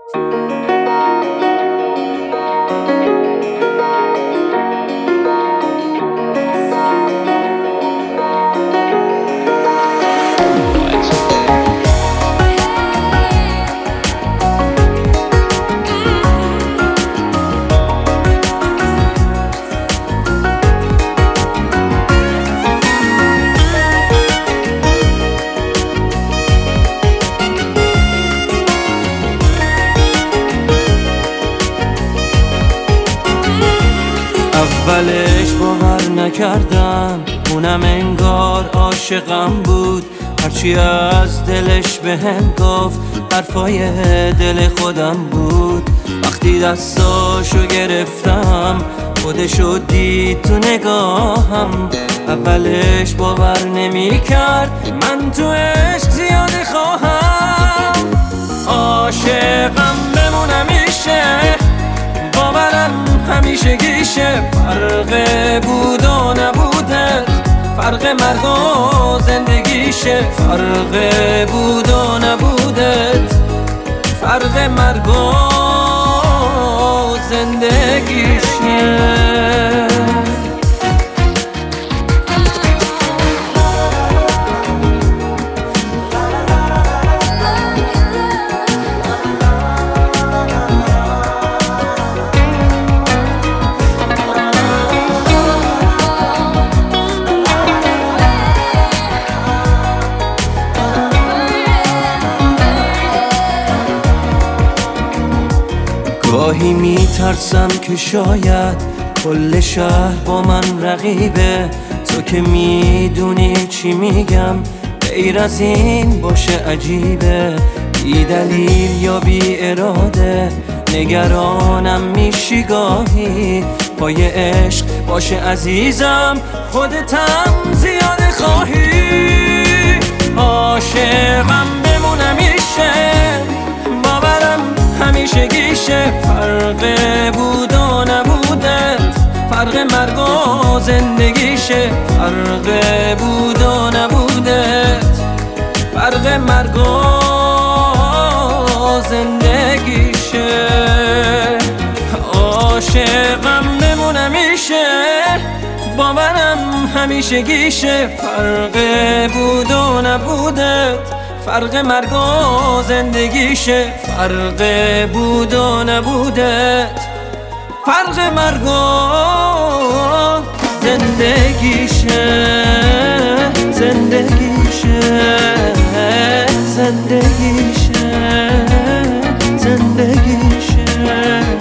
اولش باور نکردم، اونم انگار عاشقم بود. هرچی از دلش بهم گفت حرفای دل خودم بود. وقتی دستاشو گرفتم خودشو دید تو نگاهم. اولش باور نمیکرد من تو عشق زیاده خواهم. عاشقم بمونم میشه، باورم همیشه گیشه. فرق بود و نبودت، فرق مرگ و زندگیشه. فرق بود و نبودت، فرق مرگ و زندگیشه. گاهی میترسم که شاید کل شهر با من رقیبه. تو که میدونی چی میگم، غیر از این باشه عجیبه. بی دلیل یا بی اراده نگرانم میشی گاهی. پای عشق باشه عزیزم، خودتم زیاده خواهی. عاشقم بمونم میشه، باورم همیشه گیشه. فرق بود و نبودت، فرق مرگ و زندگیشه. فرق بود و نبودت، فرق مرگ و زندگیشه. عاشقم بمونم میشه، باورم همیشه گیشه. فرق بود و نبودت، فرق مرگ و زندگیشه. فرق بود و نبودت، فرق مرگ و زندگیشه. زندگیشه، زندگیشه، زندگیشه.